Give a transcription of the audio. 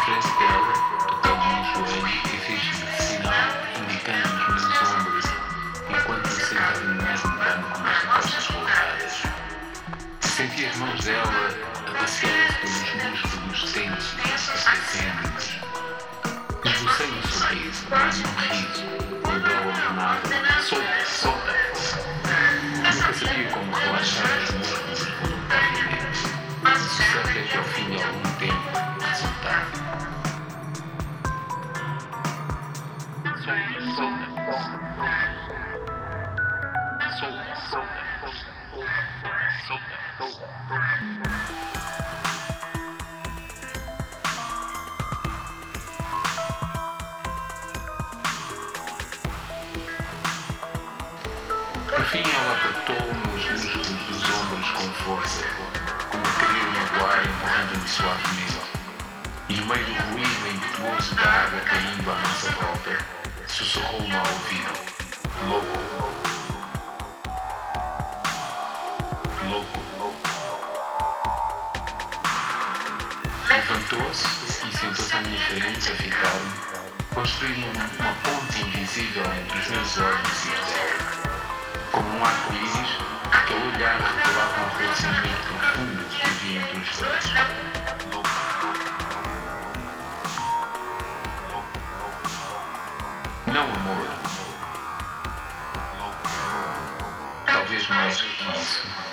frente dela, toquei-lhe no joelho e fiz-lhe sinal, indicando os meus ombros, enquanto me sentava no mesmo banco com as costas colocadas. Senti as mãos dela abaciarem-se pelos músculos tensos e aquecendo-nos. Esbocei um sorriso, mais um riso, quando ela ordenava: solta, solta. Nunca sabia como relaxar os músculos voluntariamente. O certo é que ao fim de algum tempo resultava. Solta, solta, solta, solta, solta. Por fim ela apertou-me os músculos dos ombros com força, como queria me magoar, empurrando-me suavemente. E no meio do ruído impetuoso da água caindo à nossa volta, sussurrou-me ao ouvido: louco, louco. Levantou-se e sentou-se à minha frente a ficar-me, construindo uma ponte invisível entre os meus olhos e os dela. Como um arco-íris, aquele olhar revelava um relacionamento profundo que havia entre os dois. Não amor. Talvez mais que isso.